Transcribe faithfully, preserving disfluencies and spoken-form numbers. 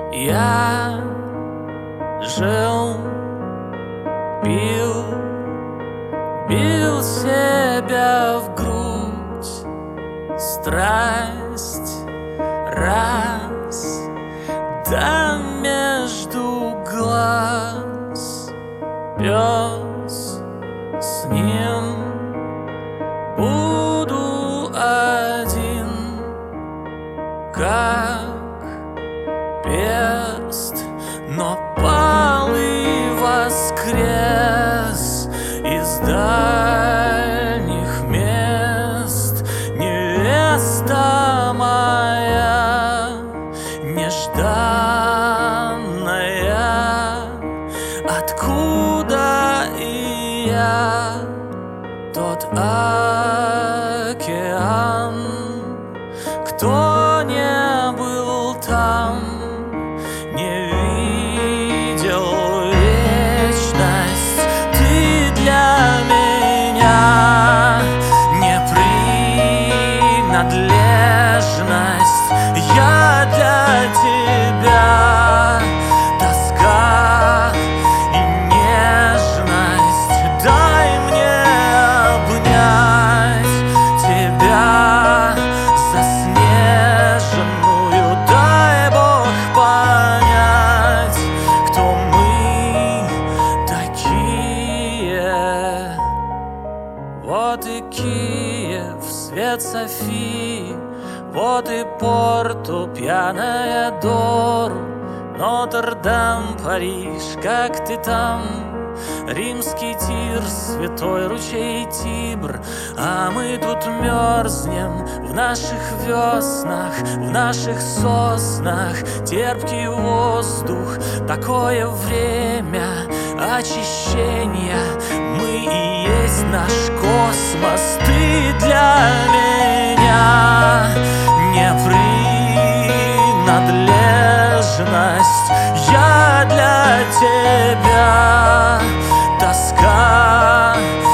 Я жил, бил, бил себя в грудь, страсть раз, да между глаз пес, с ним буду один, как перст, но палый воскрес из дальних мест. Невеста моя нежданная, откуда и я тот океан, кто не был там, не видел вечность. Ты для меня не принадлежность, я для тебя тоска и нежность. Дай мне обнять тебя заснеженную, дай Бог понять, кто мы такие. Вот и Киев, свет Софии, вот и Порту, пьяная Дору, Нотр-Дам, Париж, как ты там? Римский Тир, святой ручей Тибр, а мы тут мерзнем в наших веснах, в наших соснах. Терпкий воздух, такое время очищения. Мы и есть наш космос. Ты для меня не принадлежность, я для тебя тоска